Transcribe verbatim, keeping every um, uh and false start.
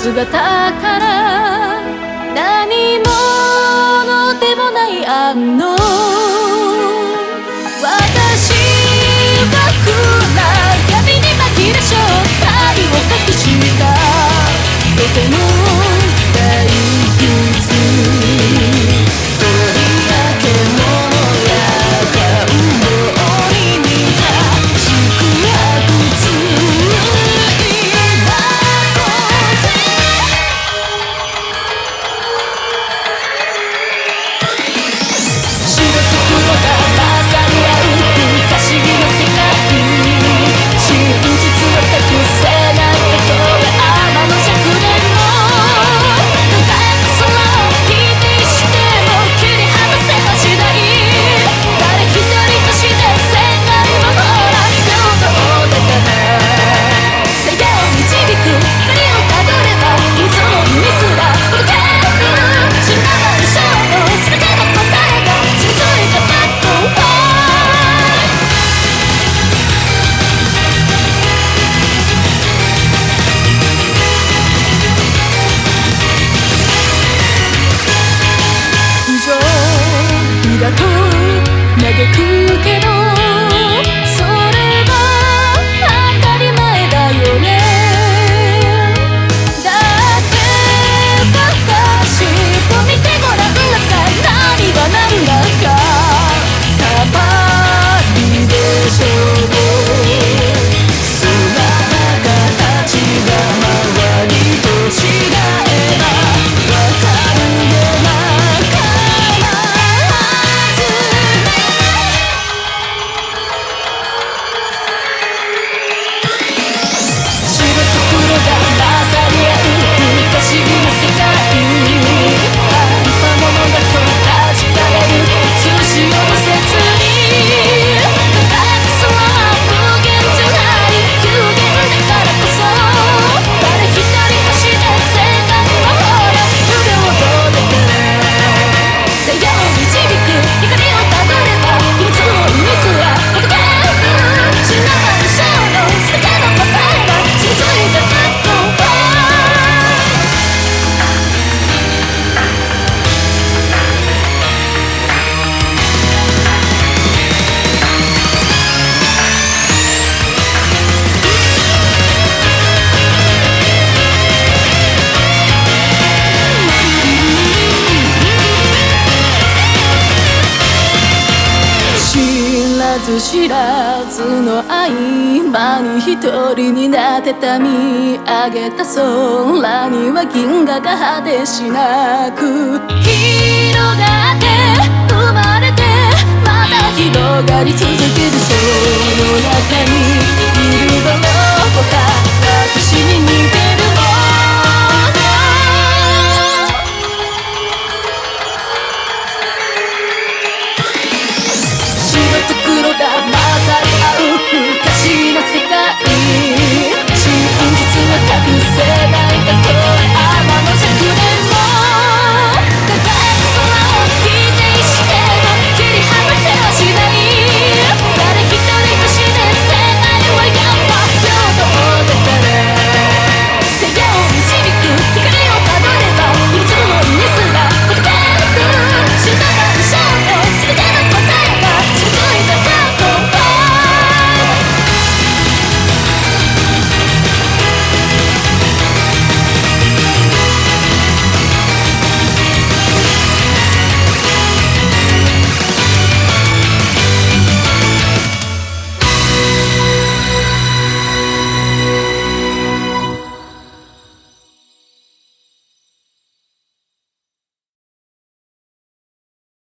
姿から何者でもないあの私は暗闇に紛れ正体を隠したとても大屈取り上げ物や願望に似た宿泊ついだ風白と黒が混ざり合う不可思議な世界真実を隠せないことが天の弱点の輝く空を否定しても切り離せはしない誰一人として世界をほら平等だから世界を導く光をたどればその意味すら届ける知らない衝動全ての答えが沈いたバックファイだと嘆くけどそれは当たり前だよねだって私を見てごらんなさい何が何だかさっぱりでしょう姿形が周りと違えばわかるよな知らずの合間に一人になってた見上げた空には銀河が果てしなく広がって生まれてまた広がり続けるその中に